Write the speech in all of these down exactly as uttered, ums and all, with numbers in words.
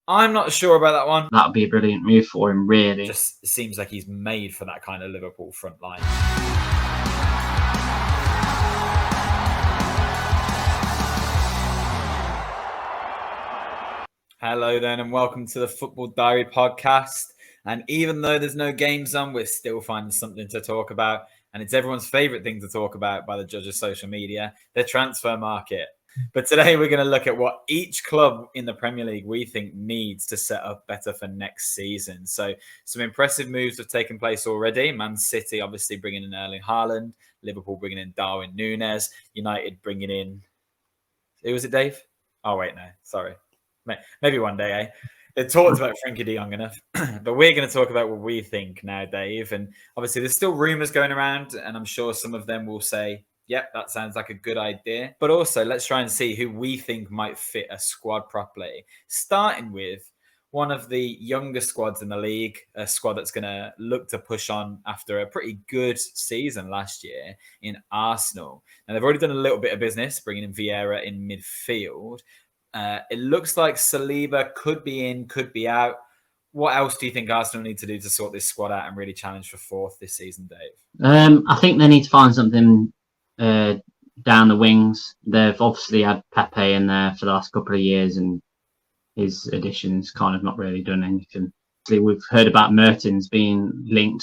I'm not sure about that one. That would be a brilliant move for him, really. Just seems like he's made for that kind of Liverpool front line. Hello then, and welcome to the Football Diary podcast. And even though there's no games on, we're still finding something to talk about. And it's everyone's favourite thing to talk about by the judge of social media, the transfer market. But today we're going to look at what each club in the Premier League we think needs to set up better for next season. So some impressive moves have taken place already. Man City obviously bringing in Erling Haaland, Liverpool bringing in Darwin Núñez, United bringing in... Who was it, Dave? Oh, wait, no, sorry. Maybe one day, eh? They talked about Frankie de Jong enough, but we're going to talk about what we think now, Dave. And obviously, there's still rumours going around, and I'm sure some of them will say, yep, that sounds like a good idea. But also, let's try and see who we think might fit a squad properly. Starting with one of the younger squads in the league, a squad that's going to look to push on after a pretty good season last year in Arsenal. Now, they've already done a little bit of business, bringing in Vieira in midfield. Uh, it looks like Saliba could be in, could be out. What else do you think Arsenal need to do to sort this squad out and really challenge for fourth this season, Dave? Um, I think they need to find something uh, down the wings. They've obviously had Pepe in there for the last couple of years, and his additions kind of not really done anything. We've heard about Mertens being linked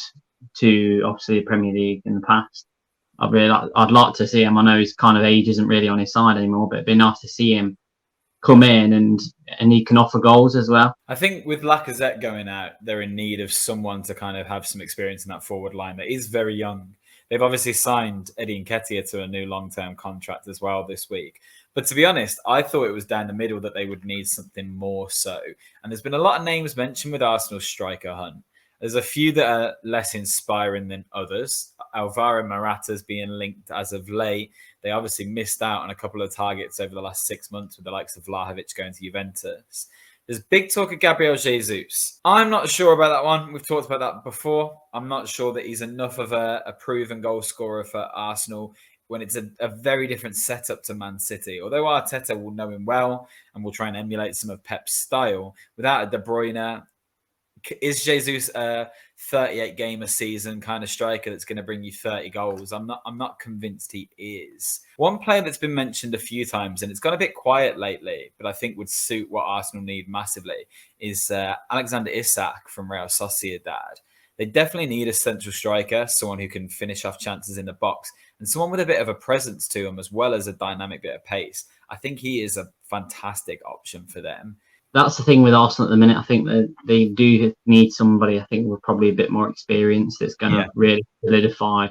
to obviously the Premier League in the past. I'd really, like, I'd like to see him. I know his kind of age isn't really on his side anymore, but it'd be nice to see him come in and and he can offer goals as well. I think with Lacazette going out, they're in need of someone to kind of have some experience in that forward line that is very young. They've obviously signed Eddie Nketiah to a new long-term contract as well this week. But to be honest, I thought it was down the middle that they would need something more so. And there's been a lot of names mentioned with Arsenal's striker hunt. There's a few that are less inspiring than others. Alvaro Morata's being linked as of late. They obviously missed out on a couple of targets over the last six months with the likes of Vlahovic going to Juventus. There's big talk of Gabriel Jesus. I'm not sure about that one. We've talked about that before. I'm not sure that he's enough of a, a proven goal scorer for Arsenal when it's a, a very different setup to Man City. Although Arteta will know him well and will try and emulate some of Pep's style, without a De Bruyne, is Jesus a thirty-eight game a season kind of striker that's going to bring you thirty goals? I'm not I'm not convinced he is. One player that's been mentioned a few times, and it's got a bit quiet lately, but I think would suit what Arsenal need massively, is uh, Alexander Isak from Real Sociedad. They definitely need a central striker, someone who can finish off chances in the box, and someone with a bit of a presence to him as well as a dynamic bit of pace. I think he is a fantastic option for them. That's the thing with Arsenal at the minute. I think that they do need somebody, I think, with probably a bit more experience that's going to yeah. really solidify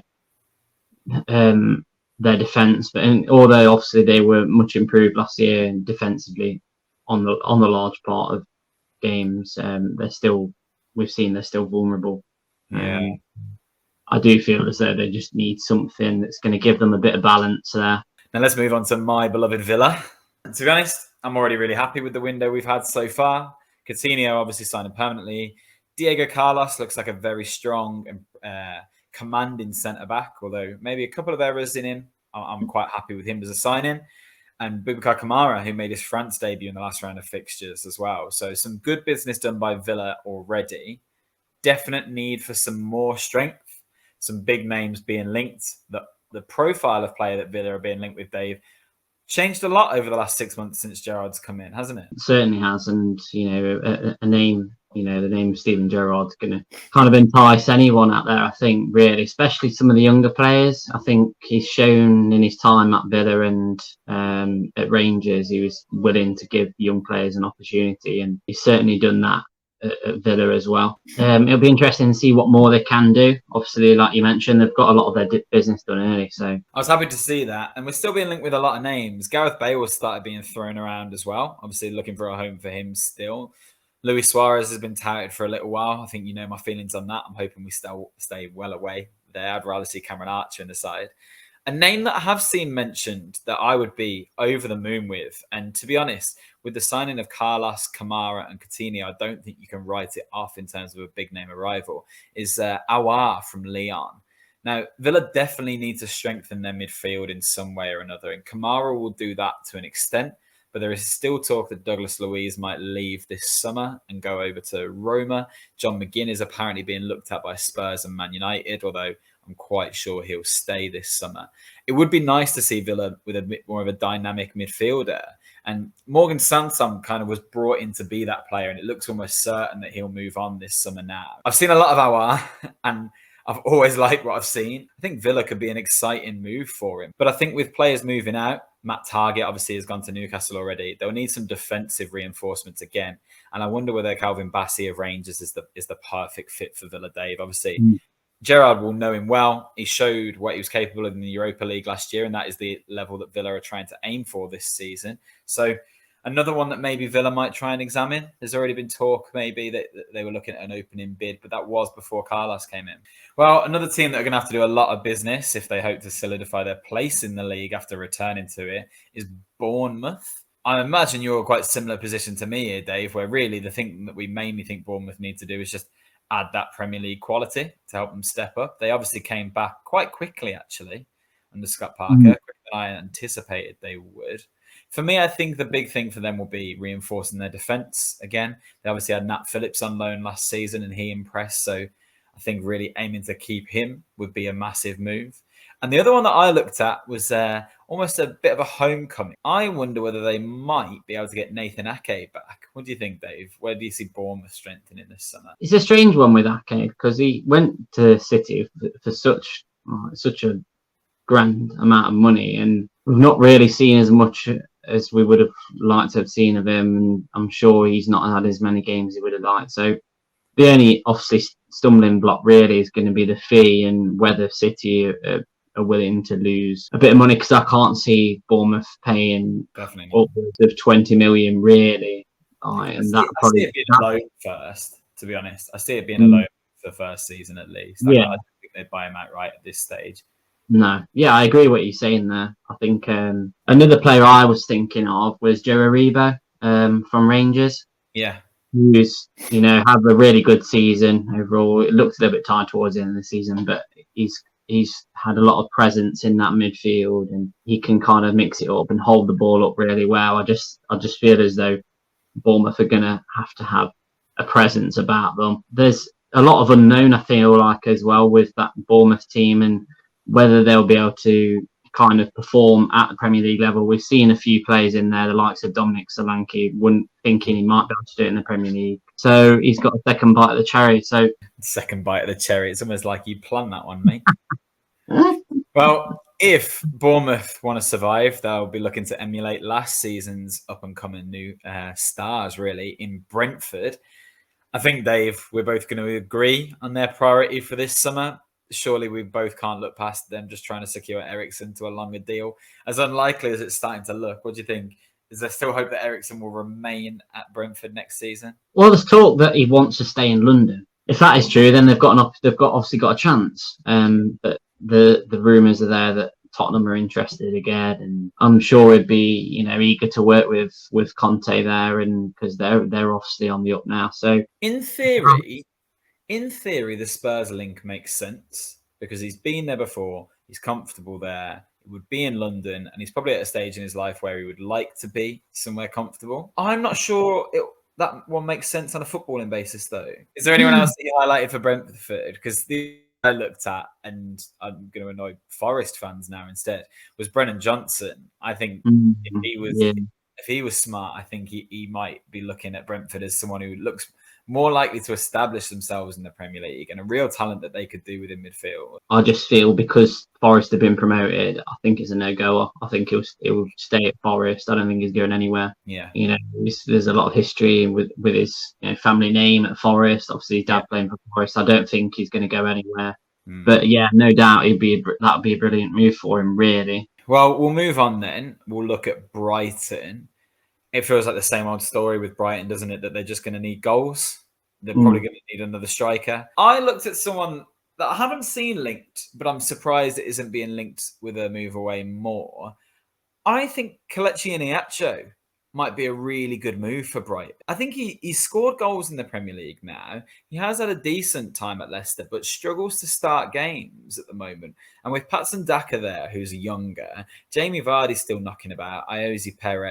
um, their defence. But and, although obviously they were much improved last year defensively on the on the large part of games, um, they're still we've seen they're still vulnerable. Yeah, um, I do feel as though they just need something that's going to give them a bit of balance there. Now let's move on to my beloved Villa. To be honest, I'm already really happy with the window we've had so far. Coutinho obviously signing permanently. Diego Carlos looks like a very strong and uh, commanding centre-back, although maybe a couple of errors in him. I'm quite happy with him as a signing. And Boubacar Kamara, who made his France debut in the last round of fixtures as well. So some good business done by Villa already. Definite need for some more strength. Some big names being linked. The, the profile of player that Villa are being linked with, Dave, changed a lot over the last six months since Gerrard's come in, hasn't it? It certainly has. And, you know, a, a name, you know, the name of Steven Gerrard's going to kind of entice anyone out there, I think, really, especially some of the younger players. I think he's shown in his time at Villa and um, at Rangers, he was willing to give young players an opportunity. And he's certainly done that at, at Villa as well. Um, it'll be interesting to see what more they can do. Obviously, like you mentioned, they've got a lot of their business done early. So I was happy to see that. And we're still being linked with a lot of names. Gareth Bale has started being thrown around as well. Obviously, looking for a home for him still. Luis Suarez has been touted for a little while. I think you know my feelings on that. I'm hoping we still stay well away there. I'd rather see Cameron Archer in the side. A name that I have seen mentioned that I would be over the moon with, and to be honest, with the signing of Carlos, Kamara and Coutinho, I don't think you can write it off in terms of a big name arrival, is uh, Aouar from Lyon. Now, Villa definitely need to strengthen their midfield in some way or another, and Kamara will do that to an extent. but there is still talk that Douglas Luiz might leave this summer and go over to Roma. John McGinn is apparently being looked at by Spurs and Man United, although I'm quite sure he'll stay this summer. It would be nice to see Villa with a bit more of a dynamic midfielder. And Morgan Sanson kind of was brought in to be that player, and it looks almost certain that he'll move on this summer now. I've seen a lot of Aouar, and I've always liked what I've seen. I think Villa could be an exciting move for him. But I think with players moving out, Matt Targett obviously has gone to Newcastle already. They'll need some defensive reinforcements again. And I wonder whether Calvin Bassey of Rangers is the is the perfect fit for Villa, Dave. Obviously, mm. Gerrard will know him well. He showed what he was capable of in the Europa League last year, and that is the level that Villa are trying to aim for this season. So another one that maybe Villa might try and examine. There's already been talk maybe that they were looking at an opening bid, but that was before Carlos came in. Well, another team that are going to have to do a lot of business if they hope to solidify their place in the league after returning to it is Bournemouth. I imagine you're quite similar position to me here, Dave, where really the thing that we mainly think Bournemouth need to do is just add that Premier League quality to help them step up. They obviously came back quite quickly, actually, under Scott Parker, mm-hmm. quicker than I anticipated they would. For me, I think the big thing for them will be reinforcing their defence again. They obviously had Nat Phillips on loan last season and he impressed. So I think really aiming to keep him would be a massive move. And the other one that I looked at was uh, almost a bit of a homecoming. I wonder whether they might be able to get Nathan Ake back. What do you think, Dave? Where do you see Bournemouth strengthening this summer? It's a strange one with Ake because he went to City for, for such oh, such a grand amount of money, and we've not really seen as much as we would have liked to have seen of him. And I'm sure he's not had as many games he would have liked. So the only obviously stumbling block really is going to be the fee and whether City are, are willing to lose a bit of money, because I can't see Bournemouth paying Definitely upwards of twenty million really. Uh, and I see, that I probably, see it being that, a loan first, to be honest. I see it being mm, a loan for the first season at least. I, yeah. I don't think they'd buy him outright at this stage. No, yeah, I agree with what you're saying there. I think um, another player I was thinking of was Joe Aribo um, from Rangers. Yeah. Who's, you know, have a really good season overall. It looks a little bit tired towards the end of the season, but he's he's had a lot of presence in that midfield, and he can kind of mix it up and hold the ball up really well. I just I just feel as though Bournemouth are going to have to have a presence about them. There's a lot of unknown, I feel like, as well with that Bournemouth team, and whether they'll be able to kind of perform at the Premier League level. We've seen a few players in there, the likes of Dominic Solanke, wouldn't thinking he might be able to do it in the Premier League. So he's got a second bite of the cherry. So second bite of the cherry. It's almost like you planned that one, mate. Well, if Bournemouth want to survive, they'll be looking to emulate last season's up-and-coming new uh, stars, really, in Brentford. I think, Dave, we're both going to agree on their priority for this summer. Surely we both can't look past them just trying to secure Eriksen to a longer deal. As unlikely as it's starting to look, what do you think? Is there still hope that Eriksen will remain at Brentford next season? Well, there's talk that he wants to stay in London. If that is true, then they've got an, they've got obviously got a chance. Um, but the the rumours are there that Tottenham are interested again, and I'm sure he'd be, you know, eager to work with with Conte there, and because they're they're obviously on the up now. So in theory. In theory, the Spurs link makes sense because he's been there before. He's comfortable there. He would be in London, and he's probably at a stage in his life where he would like to be somewhere comfortable. I'm not sure it, that one makes sense on a footballing basis, though. Is there anyone else that you highlighted for Brentford? Because the I looked at, and I'm going to annoy Forest fans now instead, was Brennan Johnson. I think mm-hmm. if he was yeah. if he was smart, I think he, he might be looking at Brentford as someone who looks more likely to establish themselves in the Premier League and a real talent that they could do within midfield. I just feel because Forest have been promoted, I think it's a no-goer. I think he'll, he'll stay at Forest. I don't think he's going anywhere. Yeah. You know, there's a lot of history with, with his you know, family name at Forest. Obviously, his dad yeah. playing for Forest. I don't think he's going to go anywhere. Mm. But yeah, no doubt he'd be a, that would be a brilliant move for him, really. Well, we'll move on then. We'll look at Brighton. It feels like the same old story with Brighton, doesn't it? That they're just going to need goals. They're probably mm. going to need another striker. I looked at someone that I haven't seen linked, but I'm surprised it isn't being linked with a move away more. I think Kelechi Iheanacho might be a really good move for Brighton. I think he, he scored goals in the Premier League now. He has had a decent time at Leicester, but struggles to start games at the moment. And with Patson Daka there, who's younger, Jamie Vardy's still knocking about, Iosi Perez,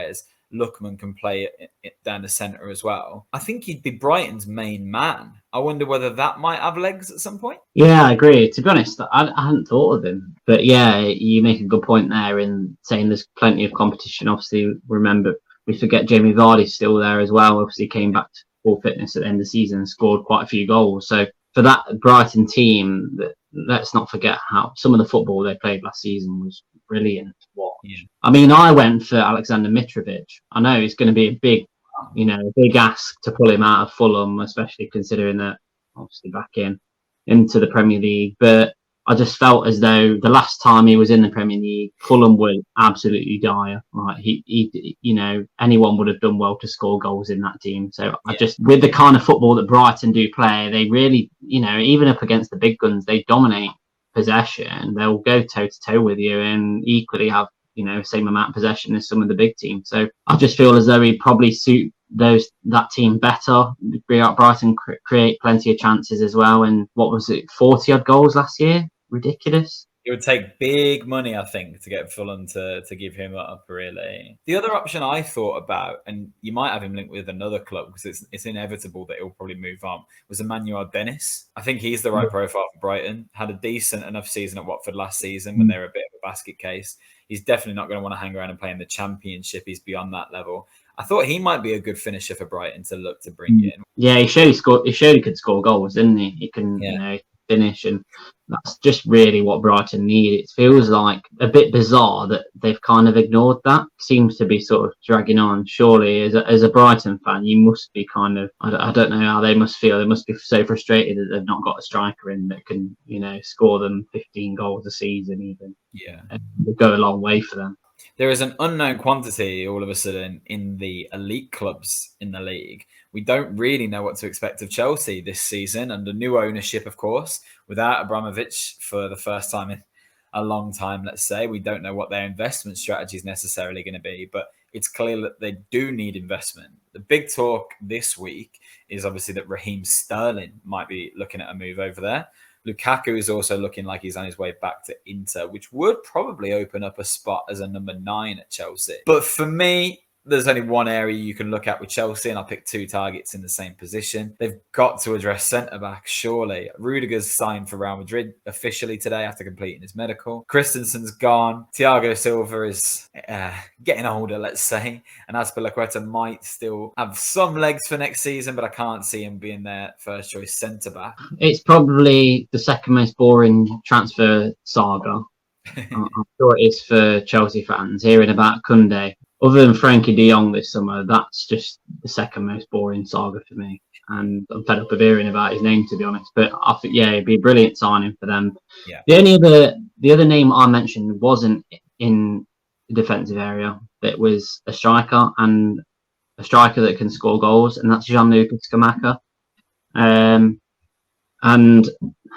Lookman can play it, it down the centre as well. I think he'd be Brighton's main man. I wonder whether that might have legs at some point. Yeah, I agree. To be honest, I, I hadn't thought of him. But yeah, you make a good point there in saying there's plenty of competition. Obviously, remember, we forget Jamie Vardy's still there as well. Obviously, came back to full fitness at the end of the season and scored quite a few goals. So for that Brighton team, let's not forget how some of the football they played last season was brilliant to watch. Yeah. I mean, I went for Alexander Mitrovic. I know it's going to be a big, you know, a big ask to pull him out of Fulham, especially considering that obviously back in into the Premier League. But I just felt as though the last time he was in the Premier League, Fulham were absolutely dire. Like he, he, you know, anyone would have done well to score goals in that team. So yeah. I just, with the kind of football that Brighton do play, they really, you know, even up against the big guns, they dominate possession. They'll go toe to toe with you and equally have, you know, same amount of possession as some of the big teams. So I just feel as though he'd probably suit those that team better. Brighton cre- create plenty of chances as well. And what was it, forty odd goals last year? Ridiculous. It would take big money, I think, to get Fulham to, to give him up, really. The other option I thought about, and you might have him linked with another club because it's it's inevitable that he'll probably move on, was Emmanuel Dennis. I think he's the right profile for Brighton. Had a decent enough season at Watford last season when they were a bit of a basket case. He's definitely not going to want to hang around and play in the Championship. He's beyond that level. I thought he might be a good finisher for Brighton to look to bring in. Yeah, he showed he scored. He showed he could score goals, didn't he? He can, yeah. you know, finish, and that's just really what Brighton need. It feels like a bit bizarre that they've kind of ignored that. Seems to be sort of dragging on. Surely, as a, as a Brighton fan, you must be kind of, I don't, I don't know how they must feel. They must be so frustrated that they've not got a striker in that can, you know, score them fifteen goals a season even. Yeah. It would go a long way for them. There is an unknown quantity all of a sudden in the elite clubs in the league. We don't really know what to expect of Chelsea this season under new ownership, of course, without Abramovich for the first time in a long time, let's say. We don't know what their investment strategy is necessarily going to be, but it's clear that they do need investment. The big talk this week is obviously that Raheem Sterling might be looking at a move over there. Lukaku is also looking like he's on his way back to Inter, which would probably open up a spot as a number nine at Chelsea. But for me, there's only one area you can look at with Chelsea, and I'll pick two targets in the same position. They've got to address centre-back, surely. Rudiger's signed for Real Madrid officially today after completing his medical. Christensen's gone. Thiago Silva is uh, getting older, let's say. And Azpilicueta might still have some legs for next season, but I can't see him being their first-choice centre-back. It's probably the second most boring transfer saga. I'm sure it is for Chelsea fans, hearing about Koundé. Other than Frankie de Jong this summer, that's just the second most boring saga for me. And I'm fed up of hearing about his name, to be honest. But I think, yeah, it'd be a brilliant signing for them. Yeah. The only other, the other name I mentioned wasn't in the defensive area. It was a striker, and a striker that can score goals, and that's Gianluca Scamacca. Um, and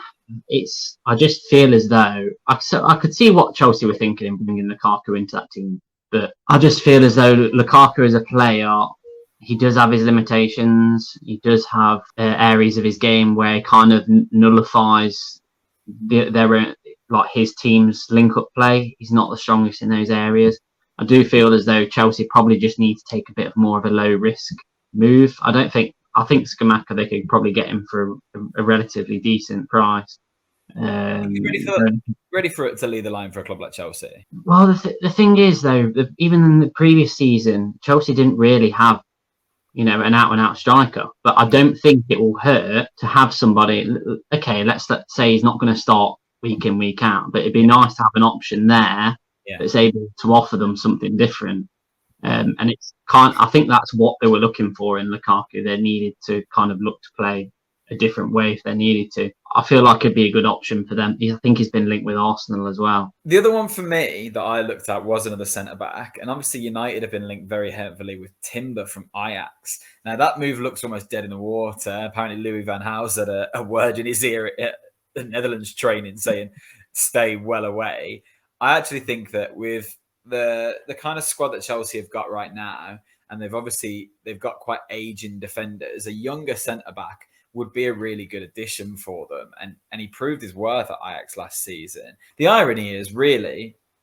it's, I just feel as though I, I could see what Chelsea were thinking in bringing Lukaku into that team. But I just feel as though Lukaku as a player, he does have his limitations. He does have uh, areas of his game where he kind of nullifies the, their like his team's link-up play. He's not the strongest in those areas. I do feel as though Chelsea probably just need to take a bit more of a low-risk move. I don't think. I think Scamacca, they could probably get him for a, a relatively decent price. Um, ready, for, ready for it to lead the line for a club like Chelsea? Well, the, th- the thing is, though, the, even in the previous season, Chelsea didn't really have, you know, an out-and-out striker. But I don't think it will hurt to have somebody. Okay, let's, let's say he's not going to start week in, week out, but it'd be nice to have an option there yeah. that's able to offer them something different. Um, and it's kind. I think that's what they were looking for in Lukaku. They needed to kind of look to play a different way if they needed to. I feel like it'd be a good option for them. I think he's been linked with Arsenal as well. The other one for me that I looked at was another centre-back. And obviously United have been linked very heavily with Timber from Ajax. Now that move looks almost dead in the water. Apparently Louis van Gaal had a, a word in his ear at the Netherlands training saying, stay well away. I actually think that with the the kind of squad that Chelsea have got right now, and they've obviously, they've got quite aging defenders, a younger centre-back would be a really good addition for them. And, and he proved his worth at Ajax last season. The irony is really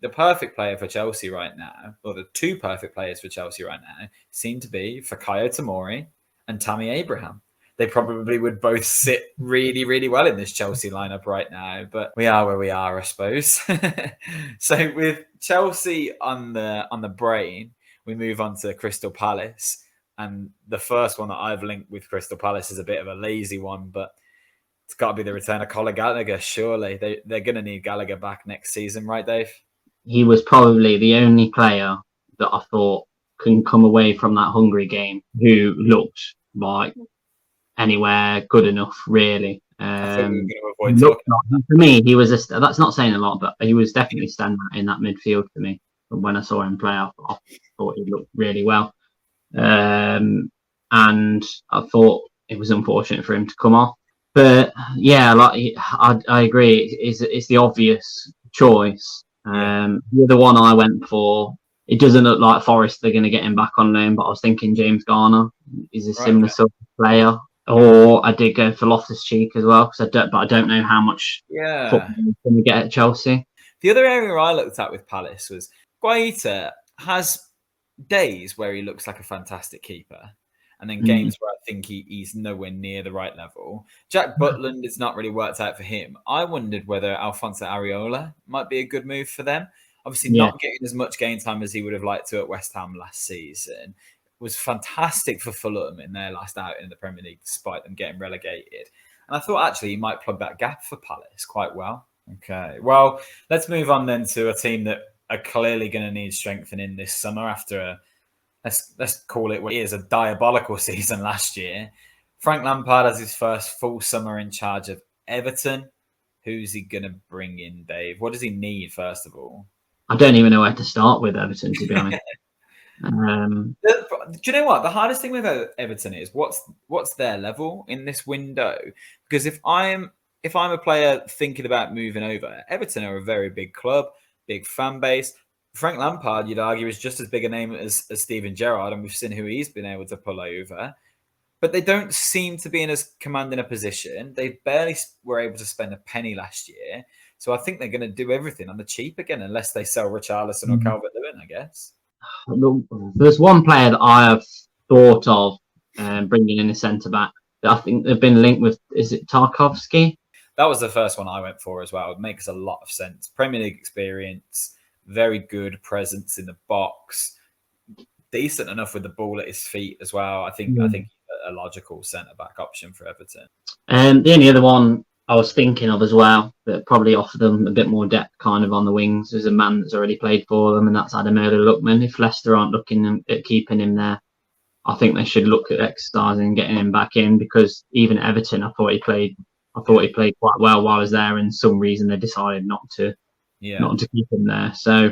the perfect player for Chelsea right now, or the two perfect players for Chelsea right now, seem to be Fikayo Tomori and Tammy Abraham. They probably would both sit really, really well in this Chelsea lineup right now, but we are where we are, I suppose. So with Chelsea on the on the brain, we move on to Crystal Palace. And the first one that I've linked with Crystal Palace is a bit of a lazy one, but it's got to be the return of Conor Gallagher, surely. They, they're going to need Gallagher back next season, right, Dave? He was probably the only player that I thought can come away from that Hungary game who looked like anywhere good enough, really. Um, I thought we were going to avoid talking about that. For me, he was a, that's not saying a lot, but he was definitely standing out in that midfield for me. But when I saw him play, I, I thought he looked really well. Um, and I thought it was unfortunate for him to come off. But yeah, like I, I agree, it's, it's the obvious choice. Um, the other one I went for, it doesn't look like Forest they're going to get him back on loan, but I was thinking James Garner is a right, similar okay. sort of player. Or I did go for Loftus-Cheek as well, because I don't, but I don't know how much yeah. football he's going to get at Chelsea. The other area I looked at with Palace was Guaita has days where he looks like a fantastic keeper, and then games mm. where I think he, he's nowhere near the right level. Jack Butland, it's not really worked out for him. I wondered whether Alfonso Areola might be a good move for them. Obviously, yeah. not getting as much game time as he would have liked to at West Ham last season. Was fantastic for Fulham in their last outing in the Premier League, despite them getting relegated. And I thought actually he might plug that gap for Palace quite well. Okay, well, let's move on then to a team that are clearly going to need strengthening this summer after a, let's, let's call it what it is, a diabolical season last year. Frank Lampard has his first full summer in charge of Everton. Who's he going to bring in, Dave? What does he need, first of all? I don't even know where to start with Everton, to be honest. Um, Do you know what the hardest thing with Everton is? What's what's their level in this window? Because if I'm if I'm a player thinking about moving over, Everton are a very big club, big fan base. Frank Lampard, you'd argue, is just as big a name as, as Steven Gerrard, and we've seen who he's been able to pull over. But they don't seem to be in as commanding a position. They barely were able to spend a penny last year. So I think they're going to do everything on the cheap again, unless they sell Richarlison or Calvert-Lewin, I guess. There's one player that I have thought of um, bringing in a centre back that I think they've been linked with. Is it Tarkovsky? That was the first one I went for as well. It makes a lot of sense. Premier League experience, very good presence in the box, decent enough with the ball at his feet as well. I think yeah. I think a logical centre back option for Everton. And um, the only other one I was thinking of as well that probably offer them a bit more depth kind of on the wings is a man that's already played for them, and that's Ademola Lookman. If Leicester aren't looking at keeping him there, I think they should look at exercising and getting him back in, because even Everton, I thought he played I thought he played quite well while I was there, and some reason they decided not to yeah. not to keep him there. So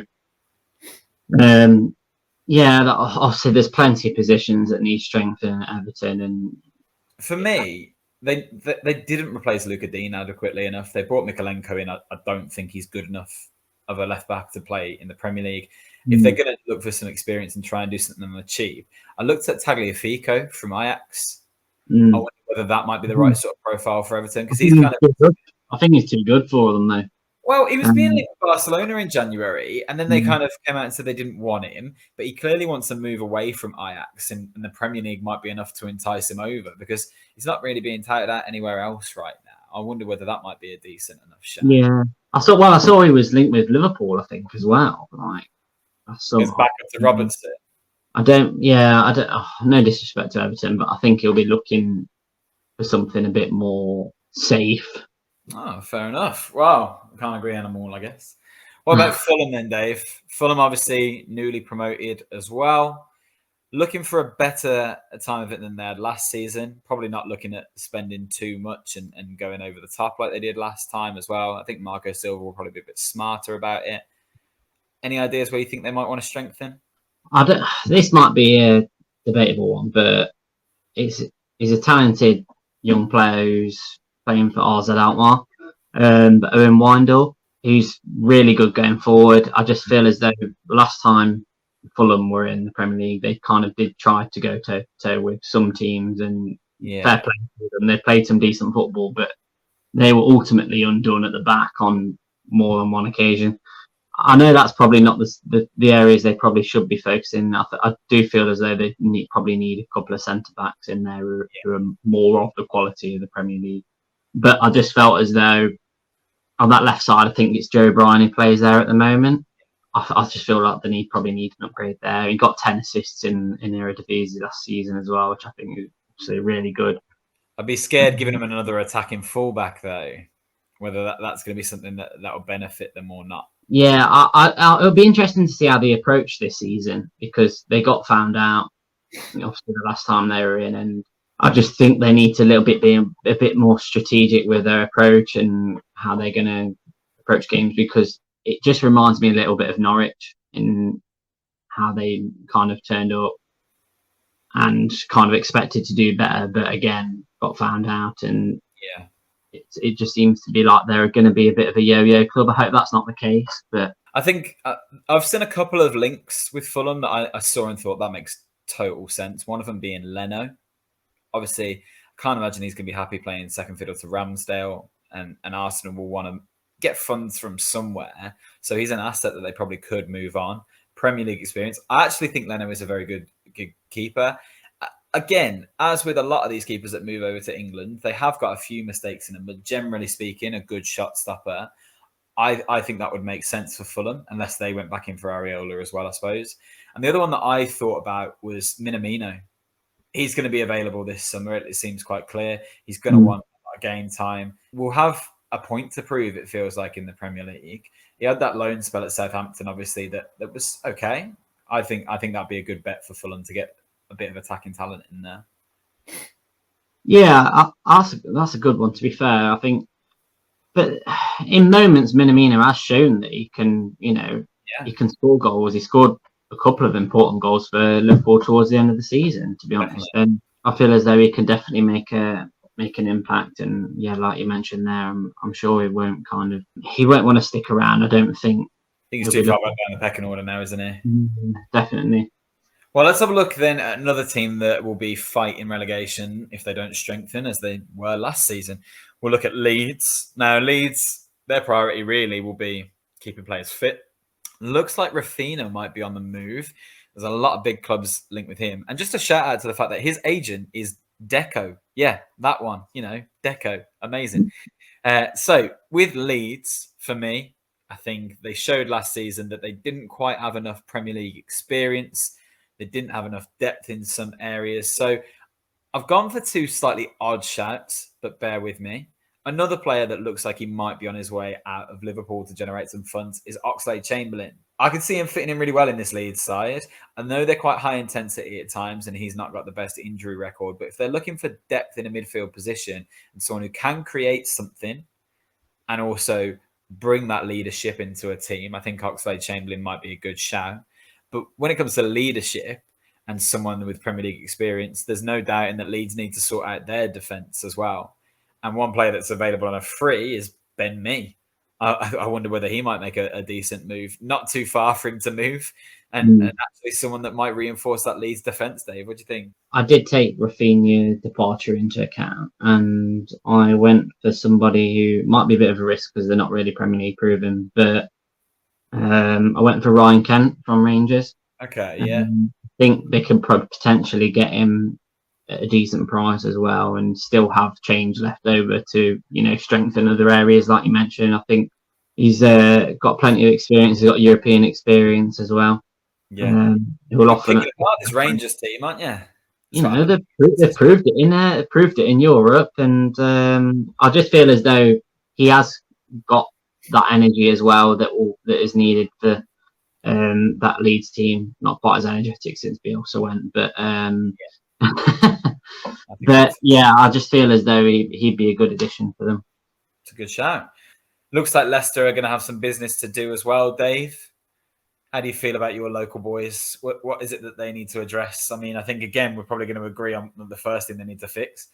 um yeah, obviously there's plenty of positions that need strengthening at Everton, and for me They, they they didn't replace Luka Dean adequately enough. They brought Mikalenko in. I, I don't think he's good enough of a left back to play in the Premier League. Mm. If they're going to look for some experience and try and do something on the cheap, I looked at Tagliafico from Ajax. Mm. I wonder whether that might be the right sort of profile for Everton, because he's kind of. Good. I think he's too good for them, though. Well, he was being linked with Barcelona in January, and then they mm. kind of came out and said they didn't want him, but he clearly wants to move away from Ajax, and, and the Premier League might be enough to entice him over, because he's not really being touted at anywhere else right now. I wonder whether that might be a decent enough shot. Yeah, I saw. Well, I saw he was linked with Liverpool, I think, as well. Like, I saw. He's back up to Robinson. I don't. Yeah, I don't. Oh, no disrespect to Everton, but I think he'll be looking for something a bit more safe. Oh, fair enough. Wow, I can't agree on them all, I guess. What about Fulham then, Dave? Fulham obviously newly promoted as well. Looking for a better time of it than they had last season. Probably not looking at spending too much and, and going over the top like they did last time as well. I think Marco Silva will probably be a bit smarter about it. Any ideas where you think they might want to strengthen? I don't. This might be a debatable one, but it's he's a talented young player who's playing for R Z Alkmaar, um, but Owen Windle, who's really good going forward. I just feel as though the last time Fulham were in the Premier League, they kind of did try to go toe to toe with some teams, and yeah. fair play to them. They played some decent football, but they were ultimately undone at the back on more than one occasion. I know that's probably not the, the, the areas they probably should be focusing. I, th- I do feel as though they need, probably need a couple of centre backs in there who, who are more of the quality of the Premier League. But I just felt as though on that left side, I think it's Joe Bryan who plays there at the moment. I, I just feel like they need probably need an upgrade there. He got ten assists in in Eredivisie last season as well, which I think is actually really good. I'd be scared giving him another attacking fullback though. Whether that, that's going to be something that that will benefit them or not. Yeah, I, I, I, it'll be interesting to see how they approach this season because they got found out, you know, obviously the last time they were in, and I just think they need to a little bit be a, a bit more strategic with their approach and how they're going to approach games because it just reminds me a little bit of Norwich in how they kind of turned up and kind of expected to do better, but again got found out and yeah. It, it just seems to be like they're going to be a bit of a yo-yo club. I hope that's not the case, but I think uh, I've seen a couple of links with Fulham that I, I saw and thought that makes total sense. One of them being Leno. Obviously, I can't imagine he's going to be happy playing second fiddle to Ramsdale, and, and Arsenal will want to get funds from somewhere. So he's an asset that they probably could move on. Premier League experience. I actually think Leno is a very good, good keeper. Again, as with a lot of these keepers that move over to England, they have got a few mistakes in them, but generally speaking, a good shot stopper. I, I think that would make sense for Fulham, unless they went back in for Areola as well, I suppose. And the other one that I thought about was Minamino. He's going to be available this summer. It seems quite clear. He's going to mm. want a lot of game time. We'll have a point to prove, it feels like, in the Premier League. He had that loan spell at Southampton, obviously, that, that was okay. I think I think that'd be a good bet for Fulham to get a bit of attacking talent in there. Yeah, I, I, that's a good one, to be fair. I think, but in moments, Minamino has shown that he can, you know, yeah. he can score goals. He scored a couple of important goals for Liverpool towards the end of the season, to be definitely. honest. And I feel as though he can definitely make a make an impact. And yeah, like you mentioned there, I'm, I'm sure he won't kind of, he won't want to stick around. I don't think. I think he's too far down the pecking order now, isn't he? Mm, definitely. Well, let's have a look then at another team that will be fighting relegation if they don't strengthen as they were last season. We'll look at Leeds. Now, Leeds, their priority really will be keeping players fit. Looks like Raphinha might be on the move. There's a lot of big clubs linked with him. And just a shout out to the fact that his agent is Deco. Yeah, that one, you know, Deco. Amazing. Uh, so with Leeds, for me, I think they showed last season that they didn't quite have enough Premier League experience. They didn't have enough depth in some areas. So I've gone for two slightly odd shouts, but bear with me. Another player that looks like he might be on his way out of Liverpool to generate some funds is Oxlade-Chamberlain. I can see him fitting in really well in this Leeds side. I know they're quite high intensity at times and he's not got the best injury record, but if they're looking for depth in a midfield position and someone who can create something and also bring that leadership into a team, I think Oxlade-Chamberlain might be a good shout. But when it comes to leadership and someone with Premier League experience, there's no doubting that Leeds need to sort out their defence as well. And one player that's available on a free is Ben Mee. I, I wonder whether he might make a, a decent move. Not too far for him to move. And, mm. and actually someone that might reinforce that Leeds defence, Dave. What do you think? I did take Raphinha's departure into account. And I went for somebody who might be a bit of a risk because they're not really Premier League proven. But um, I went for Ryan Kent from Rangers. Okay, yeah. Um, I think they could potentially get him at a decent price as well and still have change left over to, you know, strengthen other areas like you mentioned. I think he's uh, got plenty of experience. He's got European experience as well. Yeah. Um, he will often apart this Rangers team, aren't you? You know, they've, they've proved it in there, they've proved it in Europe, and um, I just feel as though he has got that energy as well that will, that is needed for um, that Leeds team. Not quite as energetic since Bielsa went, but um, yeah. but yeah, I just feel as though he, he'd be a good addition for them. It's a good shout. Looks like Leicester are going to have some business to do as well, Dave. How do you feel about your local boys? What What is it that they need to address? I mean, I think, again, we're probably going to agree on the first thing they need to fix.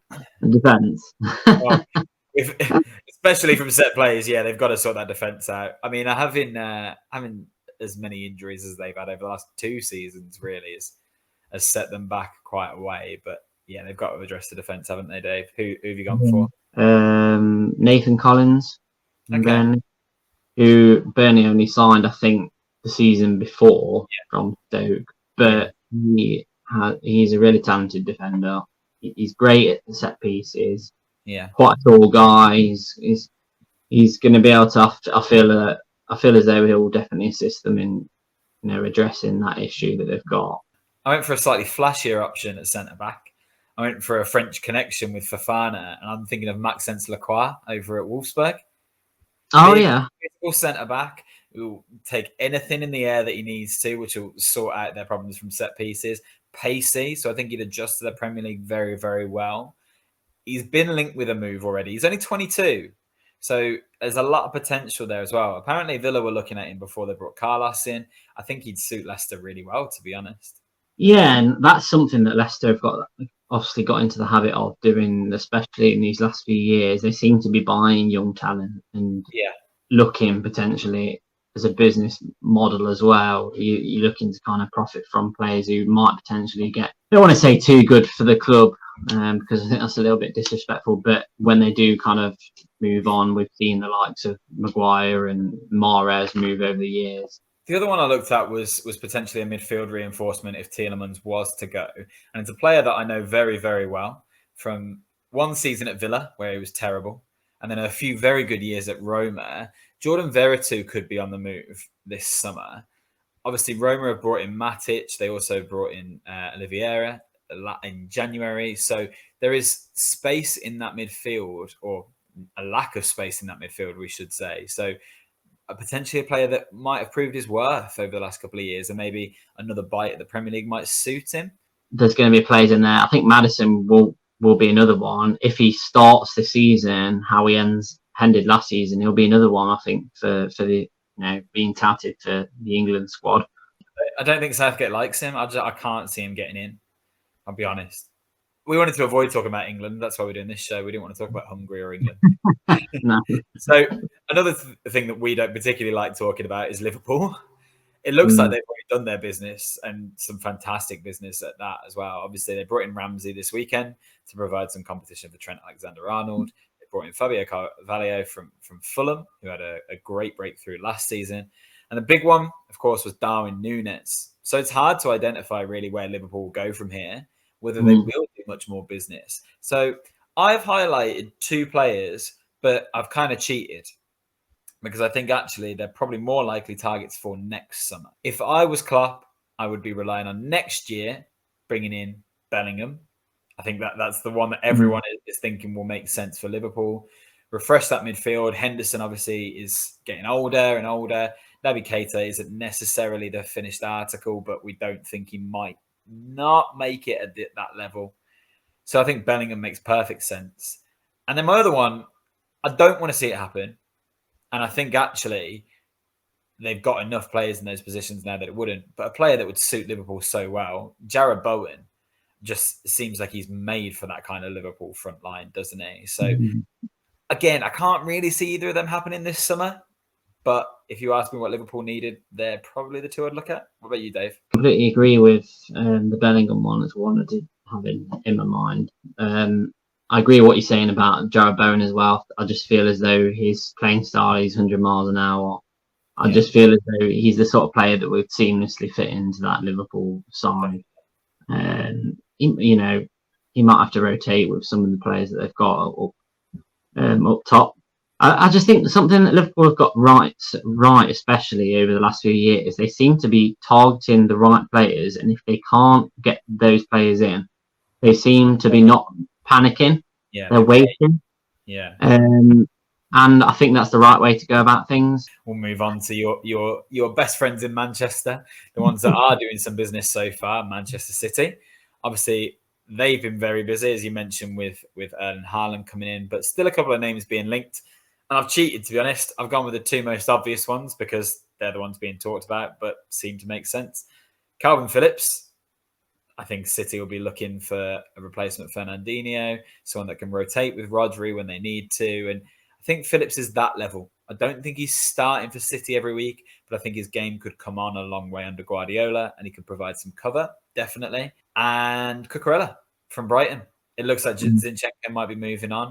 Defence. Well, if, especially from set players, yeah, they've got to sort that defence out. I mean, having uh, having as many injuries as they've had over the last two seasons really has, has set them back quite a way. But yeah, they've got to address the defence, haven't they, Dave? Who, who have you gone for? Um, Nathan Collins. Okay. who Burnley only signed, I think, the season before Yeah. from Stoke. But yeah. he has, he's a really talented defender. He's great at the set pieces. Yeah, quite a tall guy. He's he's, he's going to be able to. I feel uh, I feel as though he'll definitely assist them in, you know, addressing that issue that they've got. I went for a slightly flashier option at centre back. I went for a French connection with Fofana, and I'm thinking of Maxence Lacroix over at Wolfsburg. Oh Big, yeah, centre back who will take anything in the air that he needs to, which will sort out their problems from set pieces. Pacey, so I think he'd adjust to the Premier League very, very well. He's been linked with a move already. He's only twenty-two. So there's a lot of potential there as well. Apparently Villa were looking at him before they brought Carlos in. I think he'd suit Leicester really well, to be honest. Yeah, and that's something that Leicester have got obviously got into the habit of doing, especially in these last few years. They seem to be buying young talent and yeah. looking potentially as a business model as well. You, you're looking to kind of profit from players who might potentially get, I don't want to say too good for the club, um, because I think that's a little bit disrespectful, but when they do kind of move on, we've seen the likes of Maguire and Mahrez move over the years. The other one I looked at was was potentially a midfield reinforcement if Tielemans was to go. And it's a player that I know very, very well from one season at Villa, where he was terrible, and then a few very good years at Roma. Jordan Veretout could be on the move this summer. Obviously, Roma have brought in Matic. They also brought in uh, Oliveira in January. So there is space in that midfield, or a lack of space in that midfield, we should say. So a potentially a player that might have proved his worth over the last couple of years, and maybe another bite at the Premier League might suit him. There's going to be players in there. I think Maddison will will be another one. If he starts the season how he ends ended last season, he'll be another one, I think, for, for the, you know, being touted for the England squad. I don't think Southgate likes him. I, just, I can't see him getting in. I'll be honest. We wanted to avoid talking about England. That's why we're doing this show. We didn't want to talk about Hungary or England. No. So another th- thing that we don't particularly like talking about is Liverpool. It looks mm. like they've already done their business, and some fantastic business at that as well. Obviously, they brought in Ramsey this weekend to provide some competition for Trent Alexander-Arnold. They brought in Fabio Carvalho from, from Fulham, who had a, a great breakthrough last season. And the big one, of course, was Darwin Núñez. So it's hard to identify really where Liverpool will go from here, whether they mm. will do much more business. So I've highlighted two players, but I've kind of cheated, because I think actually they're probably more likely targets for next summer. If I was Klopp, I would be relying on next year bringing in Bellingham. I think that that's the one that everyone mm. is thinking will make sense for Liverpool. Refresh that midfield. Henderson obviously is getting older and older. Naby Keita isn't necessarily the finished article, but we don't think he might not make it at that level. So I think Bellingham makes perfect sense. And then my other one, I don't want to see it happen. And I think actually they've got enough players in those positions now that it wouldn't. But a player that would suit Liverpool so well, Jarrod Bowen, just seems like he's made for that kind of Liverpool front line, doesn't he? So mm-hmm. again, I can't really see either of them happening this summer. But if you ask me what Liverpool needed, they're probably the two I'd look at. What about you, Dave? Completely agree with um, the Bellingham one as one I did have in, in my mind. Um, I agree with what you're saying about Jarrod Bowen as well. I just feel as though his playing style is one hundred miles an hour. I yeah. just feel as though he's the sort of player that would seamlessly fit into that Liverpool side. Um, he, you know, he might have to rotate with some of the players that they've got up, um, up top. I, I just think something that Liverpool have got right, right, especially over the last few years, they seem to be targeting the right players, and if they can't get those players in, they seem to be not panicking. Yeah, they're waiting. Yeah, um, and I think that's the right way to go about things. We'll move on to your your your best friends in Manchester, the ones that are doing some business so far. Manchester City, obviously, they've been very busy, as you mentioned, with with Erling Haaland coming in, but still a couple of names being linked. And I've cheated, to be honest. I've gone with the two most obvious ones because they're the ones being talked about, but seem to make sense. Calvin Phillips. I think City will be looking for a replacement for Fernandinho, someone that can rotate with Rodri when they need to. And I think Phillips is that level. I don't think he's starting for City every week, but I think his game could come on a long way under Guardiola, and he could provide some cover, definitely. And Cucurella from Brighton. It looks like Zinchenko might be moving on.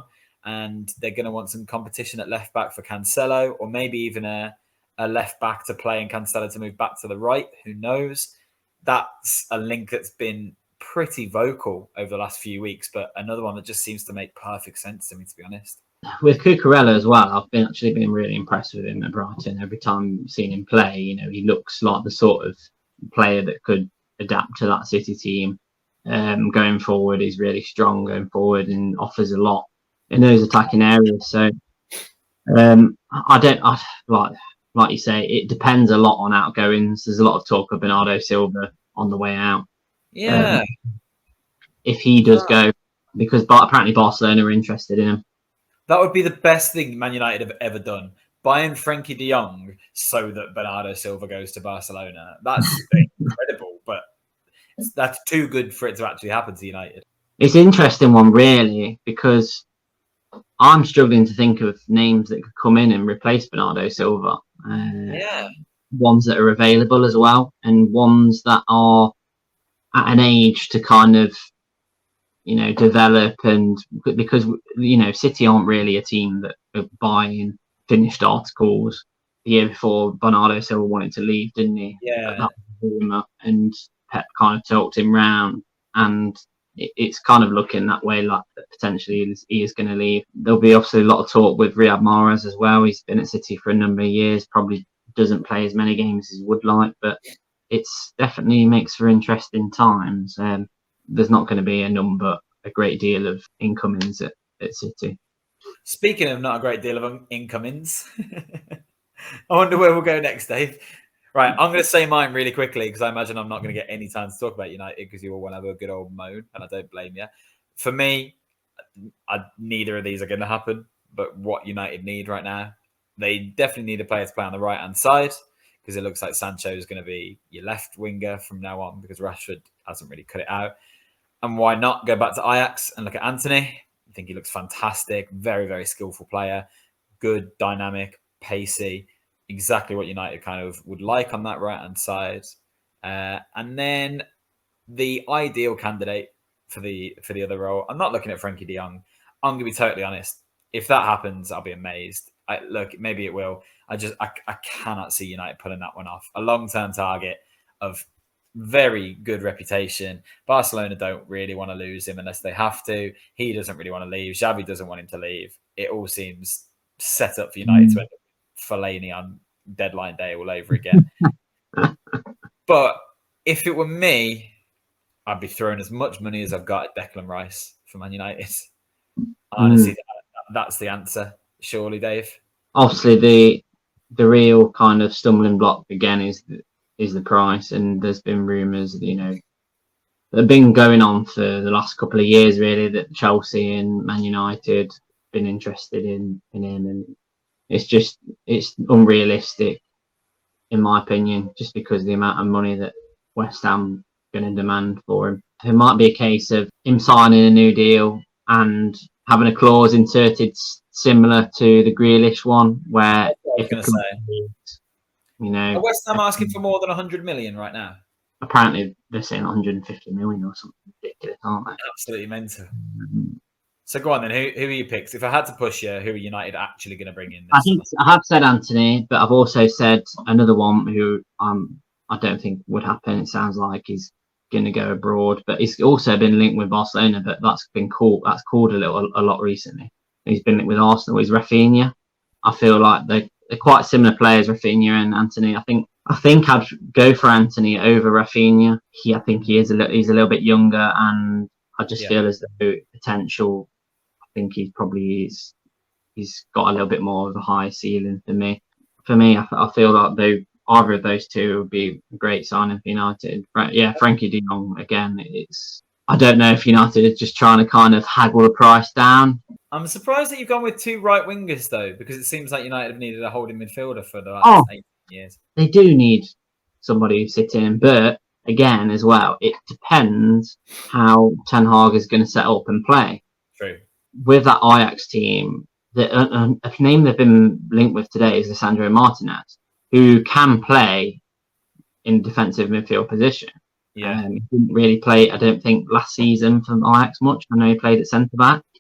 and they're going to want some competition at left back for Cancelo, or maybe even a, a left back to play and Cancelo to move back to the right. Who knows? That's a link that's been pretty vocal over the last few weeks, but another one that just seems to make perfect sense to me, to be honest. With Cucurella as well, I've been actually been really impressed with him at Brighton. Every time I've seen him play, you know, he looks like the sort of player that could adapt to that City team. Um, going forward, he's really strong going forward and offers a lot in those attacking areas. So um, I don't I, like like you say, it depends a lot on outgoings. There's a lot of talk of Bernardo Silva on the way out. Yeah, um, if he does go, because apparently Barcelona are interested in him. That would be the best thing Man United have ever done. Buying Frankie de Jong so that Bernardo Silva goes to Barcelona. That's incredible, but that's too good for it to actually happen to United. It's an interesting one, really, because I'm struggling to think of names that could come in and replace Bernardo Silva. Uh, yeah. Ones that are available as well, and ones that are at an age to kind of, you know, develop. And because, you know, City aren't really a team that are buying finished articles. The year before, Bernardo Silva wanted to leave, didn't he? Yeah. That was a rumour, and Pep kind of talked him round, and it, it's kind of looking that way, like that potentially he is, he is going to leave. There'll be obviously a lot of talk with Riyad Mahrez as well. He's been at City for a number of years, probably doesn't play as many games as he would like, but it's definitely makes for interesting times. Um, there's not going to be a number, a great deal of incomings at, at City. Speaking of not a great deal of incomings, I wonder where we'll go next, Dave. Right, I'm going to say mine really quickly because I imagine I'm not going to get any time to talk about United because you all want to have a good old moan, and I don't blame you. For me, I, neither of these are going to happen, but what United need right now, they definitely need a player to play on the right-hand side because it looks like Sancho is going to be your left winger from now on because Rashford hasn't really cut it out. And why not go back to Ajax and look at Antony? I think he looks fantastic. Very, very skillful player. Good, dynamic, pacey. Exactly what United kind of would like on that right-hand side. Uh, and then the ideal candidate for the for the other role, I'm not looking at Frankie de Jong. I'm going to be totally honest. If that happens, I'll be amazed. I, look, maybe it will. I just I, I cannot see United pulling that one off. A long-term target of very good reputation. Barcelona don't really want to lose him unless they have to. He doesn't really want to leave. Xavi doesn't want him to leave. It all seems set up for United mm. to end up Fellaini on deadline day all over again. But if it were me, I'd be throwing as much money as I've got at Declan Rice for Man United. Honestly, mm. that, that's the answer. Surely, Dave. Obviously, the the real kind of stumbling block again is the, is the price, and there's been rumours, you know, that have been going on for the last couple of years, really, that Chelsea and Man United have been interested in in him, and it's just it's unrealistic, in my opinion, just because of the amount of money that West Ham are going to demand for him. It might be a case of him signing a new deal and having a clause inserted similar to the Grealish one, where if going to say, you know, are West Ham asking for more than one hundred million right now? Apparently, they're saying one hundred fifty million or something ridiculous, aren't they? Absolutely mental. Mm-hmm. So go on then. Who who are your picks? If I had to push you, who are United actually going to bring in? I think I have said Antony, but I've also said another one who um I don't think would happen. It sounds like he's going to go abroad, but he's also been linked with Barcelona. But that's been called that's called a little a lot recently. He's been linked with Arsenal. He's Rafinha. I feel like they they're quite similar players, Rafinha and Antony. I think I think I'd go for Antony over Rafinha. He I think he is a little he's a little bit younger, and I just yeah. feel as though potential. I think he probably is. He's got a little bit more of a high ceiling than me. For me, I, I feel like they, either of those two would be a great signing for United. Right? Yeah, Frankie de Jong again. It's I don't know if United are just trying to kind of haggle the price down. I'm surprised that you've gone with two right wingers though, because it seems like United have needed a holding midfielder for the last oh, eight years. They do need somebody who's sitting, but again, as well, it depends how Ten Hag is going to set up and play. True. With that Ajax team, the uh, a name they've been linked with today is Lisandro Martinez, who can play in defensive midfield position. Yeah, um, he didn't really play, I don't think, last season for Ajax much. I know he played at centre back,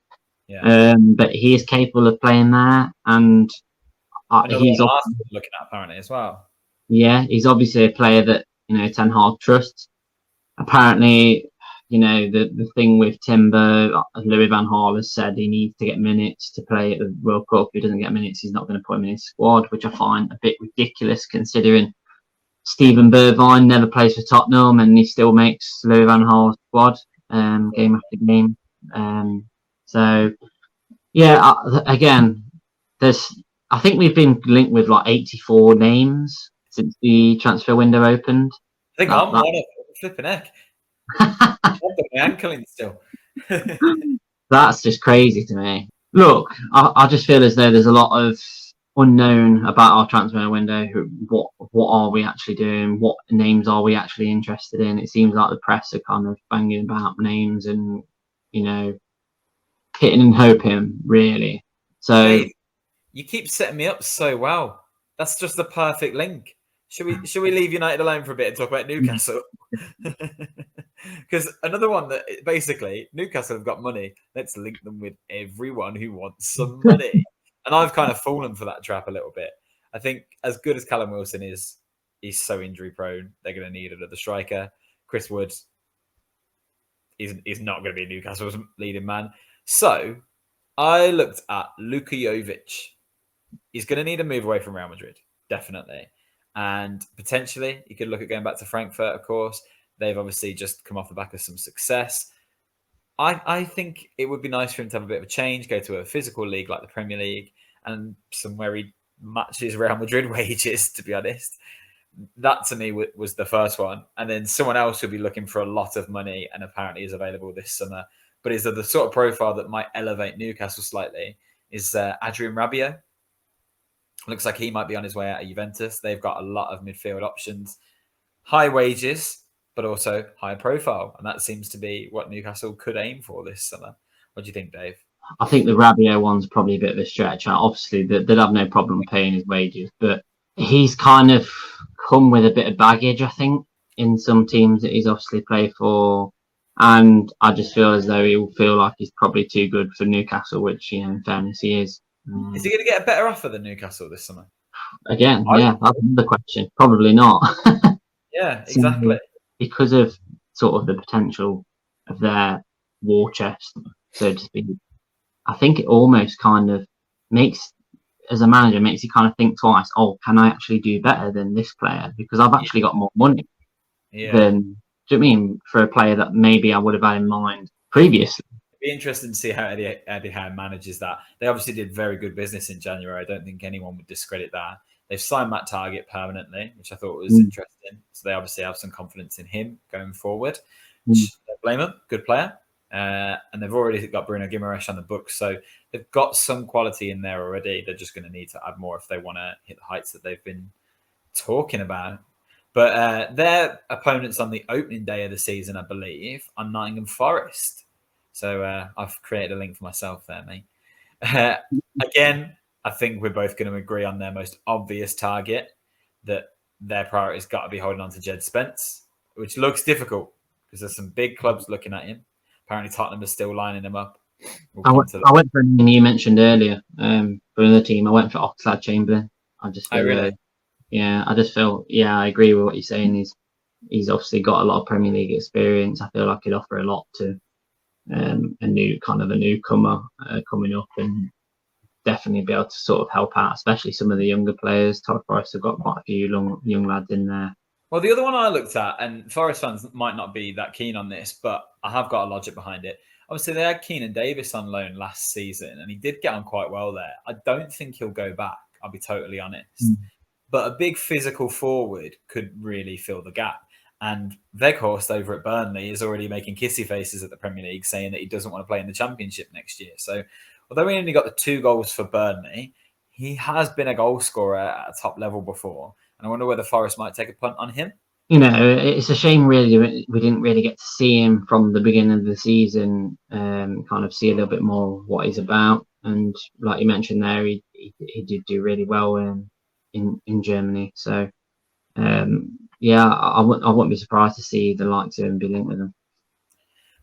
Yeah. Um, but he is capable of playing there, and uh, Another he's one ob- Arsenal looking at apparently as well. yeah, he's obviously a player that you know Ten Hag trusts. Apparently, you know the the thing with Timber, Louis van Gaal has said he needs to get minutes to play at the World Cup. If he doesn't get minutes, he's not going to put him in his squad, which I find a bit ridiculous considering Stephen Bergwijn never plays for Tottenham and he still makes Louis van Gaal's squad um, game after game. Um, so yeah, uh, again, there's I think we've been linked with like eighty-four names since the transfer window opened. I think That- I'm that- one of them. Flipping heck. I've got my ankle in still. That's just crazy to me. Look, I, I just feel as though there's a lot of unknown about our transfer window. Who- What what are we actually doing? What names are we actually interested in? It seems like the press are kind of banging about names and you know hitting and hoping really. So Dave, you keep setting me up so well. That's just the perfect link. Should we should we leave United alone for a bit and talk about Newcastle? Because another one that basically Newcastle have got money. Let's link them with everyone who wants some money. And I've kind of fallen for that trap a little bit. I think as good as Callum Wilson is, he's so injury prone. They're going to need another striker. Chris Wood is is not going to be Newcastle's leading man. So I looked at Luka Jovic. He's going to need a move away from Real Madrid, definitely. And potentially, you could look at going back to Frankfurt, of course. They've obviously just come off the back of some success. I, I think it would be nice for him to have a bit of a change, go to a physical league like the Premier League, and somewhere he matches Real Madrid wages, to be honest. That, to me, w- was the first one. And then someone else will be looking for a lot of money and apparently is available this summer. But is the sort of profile that might elevate Newcastle slightly is uh, Adrian Rabiot. Looks like he might be on his way out of Juventus. They've got a lot of midfield options. High wages, but also high profile. And that seems to be what Newcastle could aim for this summer. What do you think, Dave? I think the Rabiot one's probably a bit of a stretch. Obviously, they- they'd have no problem paying his wages, but he's kind of come with a bit of baggage, I think, in some teams that he's obviously played for. And I just feel as though he'll feel like he's probably too good for Newcastle, which, you know, in fairness, he is. Um, Is he going to get a better offer than Newcastle this summer? Again, I- yeah, that's another question. Probably not. Yeah, So, exactly. because of sort of the potential of their war chest, so to speak. I think it almost kind of makes, as a manager, makes you kind of think twice. Oh, can I actually do better than this player? Because I've actually got more money Yeah. than. Do you know what I mean for a player that maybe I would have had in mind previously? It'd be interesting to see how Eddie, Eddie Howe manages that. They obviously did very good business in January. I don't think anyone would discredit that. They've signed Matt Target permanently, which I thought was Mm. interesting. So they obviously have some confidence in him going forward. Mm. Which, don't blame him. Good player. Uh, and they've already got Bruno Guimaraes on the books. So they've got some quality in there already. They're just going to need to add more if they want to hit the heights that they've been talking about. But uh, their opponents on the opening day of the season, I believe, are Nottingham Forest. So uh, I've created a link for myself there, mate. Uh, again, I think we're both going to agree on their most obvious target, that their priority's got to be holding on to Jed Spence, which looks difficult because there's some big clubs looking at him. Apparently Tottenham is still lining him up. We'll I come went, to I went for a name you mentioned earlier um, for another team. I went for Oxlade-Chamberlain. I just Oh, feel, really? uh, yeah, I just feel, yeah, I agree with what you're saying. He's he's obviously got a lot of Premier League experience. I feel like he'd offer a lot to um, a new kind of a newcomer uh, coming up, and definitely be able to sort of help out, especially some of the younger players. Todd Forest have got quite a few young young lads in there. Well, the other one I looked at, and Forest fans might not be that keen on this, but I have got a logic behind it. Obviously, they had Keenan Davis on loan last season, and he did get on quite well there. I don't think he'll go back, I'll be totally honest. Mm. But a big physical forward could really fill the gap. And Weghorst over at Burnley is already making kissy faces at the Premier League, saying that he doesn't want to play in the Championship next year. So, although he only got the two goals for Burnley, he has been a goal scorer at a top level before. And I wonder whether Forest might take a punt on him. You know, it's a shame really we didn't really get to see him from the beginning of the season, um, kind of see a little bit more what he's about. And like you mentioned there, he he, he did do really well in in, in Germany. So um, yeah, I, I wouldn't I wouldn't be surprised to see the likes of him be linked with him.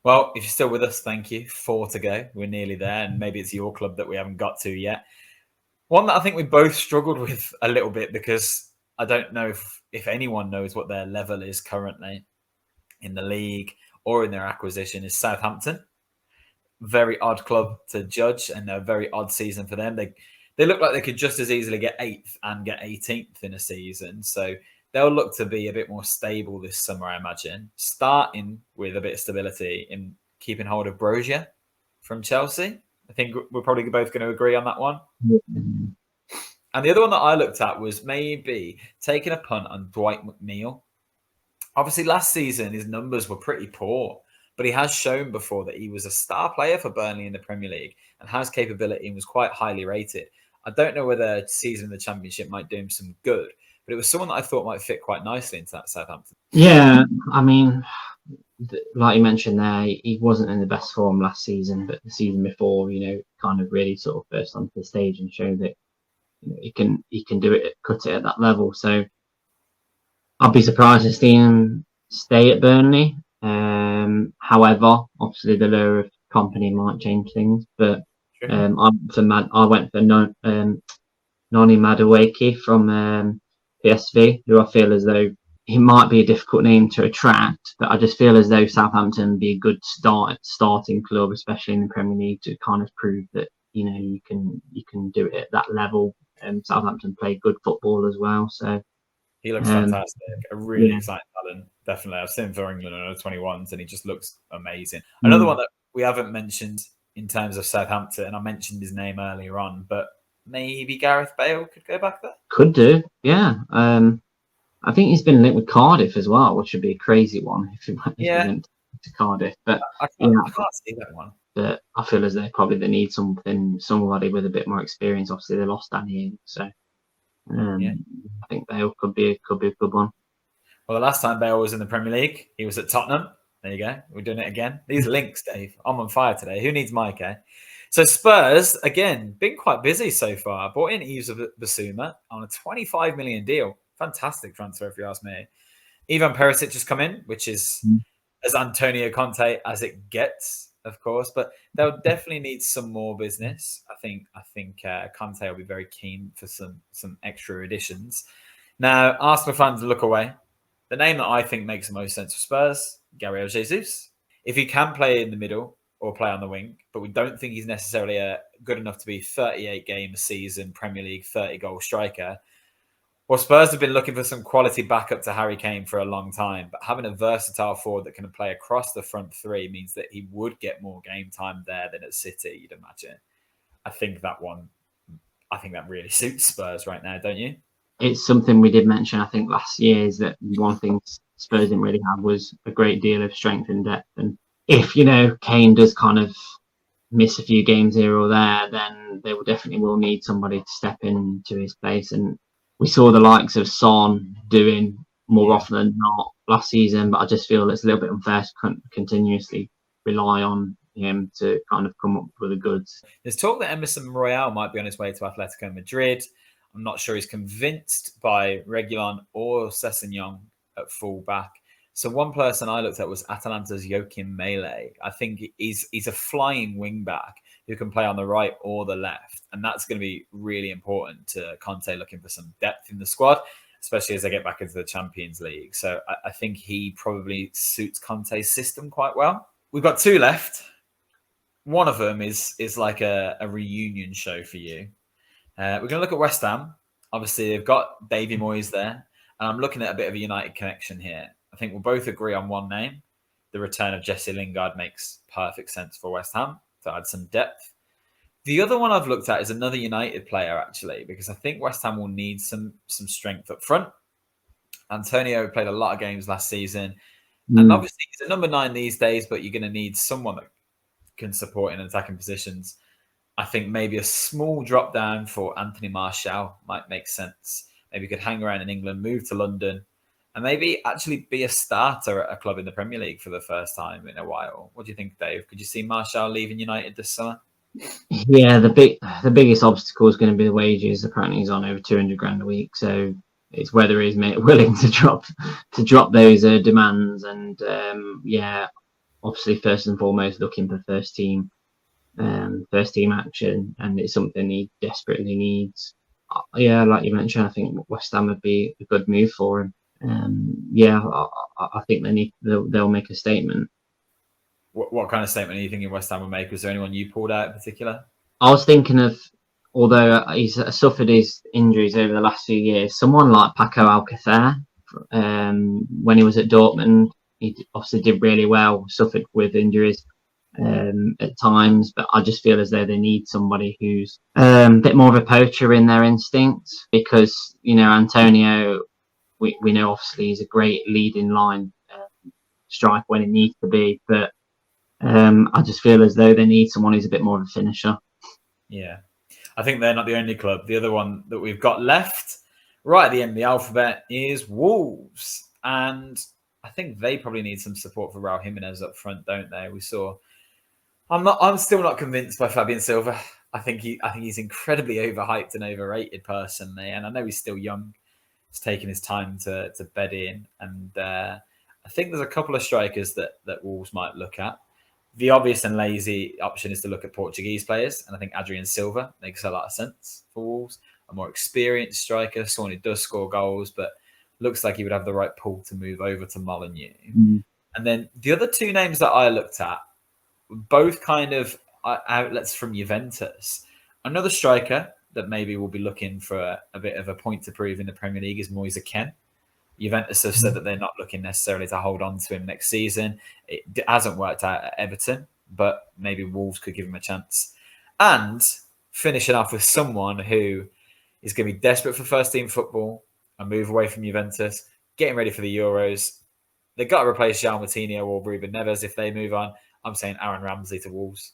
Well, if you're still with us, thank you. Four to go. We're nearly there, and maybe it's your club that we haven't got to yet. One that I think we both struggled with a little bit because I don't know if, if anyone knows what their level is currently in the league or in their acquisition is Southampton. Very odd club to judge, and a very odd season for them. They they look like they could just as easily get eighth and get eighteenth in a season. So they'll look to be a bit more stable this summer, I imagine, starting with a bit of stability in keeping hold of Brozier from Chelsea. I think we're probably both going to agree on that one. Mm-hmm. And the other one that I looked at was maybe taking a punt on Dwight McNeil. Obviously, last season, his numbers were pretty poor, but he has shown before that he was a star player for Burnley in the Premier League and has capability and was quite highly rated. I don't know whether a season in the Championship might do him some good, but it was someone that I thought might fit quite nicely into that Southampton. Yeah, I mean, like you mentioned there, he wasn't in the best form last season, but the season before, you know, kind of really sort of burst onto the stage and showed that, you know, he can he can do it, cut it at that level. So I'd be surprised to see him stay at Burnley. Um, however, obviously the lure of company might change things. But um, I, for Mad, I went for non, um, Noni Madueke from um, P S V, who I feel as though he might be a difficult name to attract, but I just feel as though Southampton would be a good start starting club, especially in the Premier League, to kind of prove that, you know, you can you can do it at that level. And um, Southampton play good football as well, so he looks um, fantastic. A really yeah. exciting talent, definitely. I've seen him for England under twenty-ones, and he just looks amazing. Mm. Another one that we haven't mentioned in terms of Southampton, and I mentioned his name earlier on, but maybe Gareth Bale could go back there. Could do, yeah. Um, I think he's been linked with Cardiff as well, which would be a crazy one if he went, yeah. if he went to Cardiff. But I can't, I can't see that one. But I feel as though probably they need something, somebody with a bit more experience. Obviously, they lost Danny Ings, so um, yeah. I think Bale could be could be a good one. Well, the last time Bale was in the Premier League, he was at Tottenham. There you go. We're doing it again. These links, Dave. I'm on fire today. Who needs Mike, eh? So Spurs, again, been quite busy so far. Bought in Yves Bissouma on a twenty-five million deal. Fantastic transfer, if you ask me. Ivan Perisic has come in, which is mm. as Antonio Conte as it gets, of course. But they'll definitely need some more business. I think I think uh, Conte will be very keen for some, some extra additions. Now, Arsenal fans look away. The name that I think makes the most sense for Spurs, Gabriel Jesus. If he can play in the middle or play on the wing, but we don't think he's necessarily uh, good enough to be thirty-eight game a season, Premier League, thirty goal striker. Well, Spurs have been looking for some quality backup to Harry Kane for a long time, but having a versatile forward that can play across the front three means that he would get more game time there than at City, you'd imagine. I think that one, I think that really suits Spurs right now, don't you? It's something we did mention, I think, last year, is that one thing Spurs didn't really have was a great deal of strength and depth. And if, you know, Kane does kind of miss a few games here or there, then they will definitely will need somebody to step into his place. And we saw the likes of Son doing more often than not last season, but I just feel it's a little bit unfair to continuously rely on him to kind of come up with the goods. There's talk that Emerson Royale might be on his way to Atletico Madrid. I'm not sure he's convinced by Reguilon or Sessegnon at full back. So one person I looked at was Atalanta's Joachim Mele. I think he's he's a flying wing back who can play on the right or the left. And that's going to be really important to Conte looking for some depth in the squad, especially as they get back into the Champions League. So I, I think he probably suits Conte's system quite well. We've got two left. One of them is, is like a, a reunion show for you. Uh, we're going to look at West Ham. Obviously, they've got Davy Moyes there. And I'm looking at a bit of a United connection here. I think we'll both agree on one name. The return of Jesse Lingard makes perfect sense for West Ham to add some depth. The other one I've looked at is another United player, actually, because I think West Ham will need some, some strength up front. Antonio played a lot of games last season. Mm. And obviously, he's a number nine these days, but you're going to need someone that can support in attacking positions. I think maybe a small drop down for Anthony Martial might make sense. Maybe he could hang around in England, move to London, and maybe actually be a starter at a club in the Premier League for the first time in a while. What do you think, Dave? Could you see Martial leaving United this summer? Yeah, the big, the biggest obstacle is going to be the wages. Apparently, he's on over two hundred grand a week, so it's whether he's willing to drop to drop those uh, demands. And um, yeah, obviously first and foremost looking for first team, um, first team action, and it's something he desperately needs. Uh, yeah, like you mentioned, I think West Ham would be a good move for him. Um, yeah, I, I think they need they'll, they'll make a statement. What, what kind of statement are you thinking West Ham will make? Was there anyone you pulled out in particular? I was thinking of, although he's suffered his injuries over the last few years, someone like Paco Alcacer, um, when he was at Dortmund, he obviously did really well, suffered with injuries um, at times, but I just feel as though they need somebody who's um, a bit more of a poacher in their instincts, because, you know, Antonio, we, we know obviously he's a great leading line uh, striker when it needs to be, but um, I just feel as though they need someone who's a bit more of a finisher. Yeah. I think they're not the only club. The other one that we've got left right at the end of the alphabet is Wolves. And I think they probably need some support for Raul Jimenez up front, don't they? We saw... I'm not. I'm still not convinced by Fabian Silva. I think he. I think he's incredibly overhyped and overrated personally. And I know he's still young. He's taking his time to, to bed in. And uh, I think there's a couple of strikers that, that Wolves might look at. The obvious and lazy option is to look at Portuguese players, and I think Adrian Silva makes a lot of sense for Wolves. A more experienced striker, someone who does score goals, but looks like he would have the right pull to move over to Molineux. Mm. And then the other two names that I looked at, both kind of outlets from Juventus. Another striker that maybe will be looking for a, a bit of a point to prove in the Premier League is Moise Kean. Juventus have said that they're not looking necessarily to hold on to him next season. It hasn't worked out at Everton, but maybe Wolves could give him a chance. And finishing off with someone who is going to be desperate for first team football, a move away from Juventus, getting ready for the Euros. They've got to replace João Moutinho or Ruben Neves if they move on. I'm saying Aaron Ramsey to Wolves.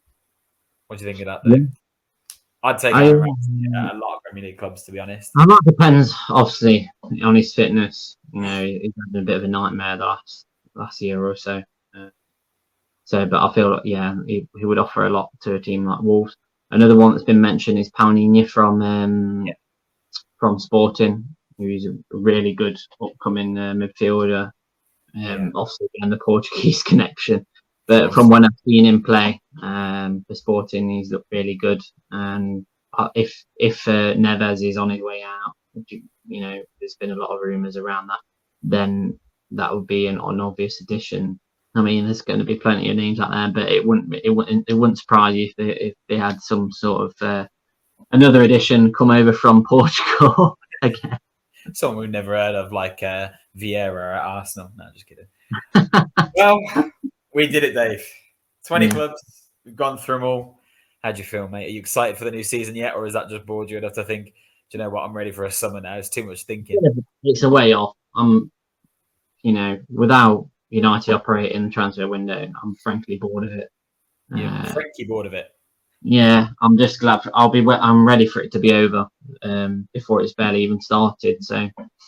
What do you think of that, though? Yeah. I'd take Aaron I, Ramsey at a lot of Premier League clubs, to be honest. And that depends, obviously, on his fitness. You know, he's had a bit of a nightmare the last last year or so. Uh, so, but I feel like, yeah, he, he would offer a lot to a team like Wolves. Another one that's been mentioned is Paulinho from um, yeah. from Sporting, who's a really good upcoming uh, midfielder. Um, yeah. Obviously, and the Portuguese connection. But from when I've seen him play um, for Sporting, he's looked really good. And uh, if if uh, Neves is on his way out, you, you know, there's been a lot of rumours around that, then that would be an, an obvious addition. I mean, there's going to be plenty of names out there, but it wouldn't it wouldn't it wouldn't surprise you if they if they had some sort of uh, another addition come over from Portugal again. Someone we've never heard of, like uh, Vieira at Arsenal. No, just kidding. Well. We did it, Dave. twenty yeah. clubs. We've gone through them all. How do you feel, mate? Are you excited for the new season yet? Or has that just bored you enough to think, do you know what? I'm ready for a summer now. It's too much thinking. It's a way off. I'm, you know, without United operating the transfer window, I'm frankly bored of it. Yeah, uh, frankly bored of it. Yeah, I'm just glad. For, I'll be. I'm ready for it to be over um, before it's barely even started. So,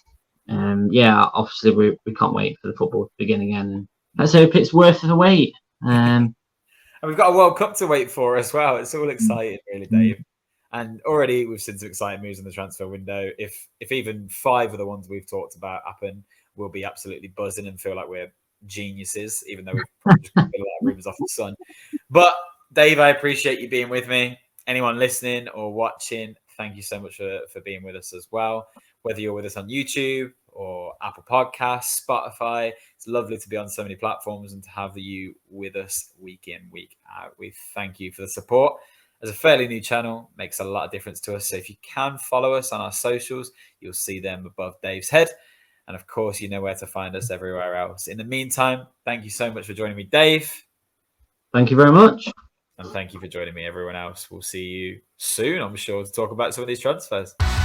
um, yeah, obviously we we can't wait for the football to begin again. And let's hope it's worth the wait. Um, and we've got a World Cup to wait for as well. It's all exciting, really, Dave. And already we've seen some exciting moves in the transfer window. If if even five of the ones we've talked about happen, we'll be absolutely buzzing and feel like we're geniuses, even though we've probably just got a lot of rumours off the sun. But Dave, I appreciate you being with me. Anyone listening or watching, thank you so much for, for being with us as well. Whether you're with us on YouTube or Apple Podcasts, Spotify, it's lovely to be on so many platforms and to have you with us week in, week out. We thank you for the support. As a fairly new channel, makes a lot of difference to us. So if you can follow us on our socials, you'll see them above Dave's head. And of course, you know where to find us everywhere else. In the meantime, thank you so much for joining me, Dave. Thank you very much. And thank you for joining me, everyone else. We'll see you soon, I'm sure, to talk about some of these transfers.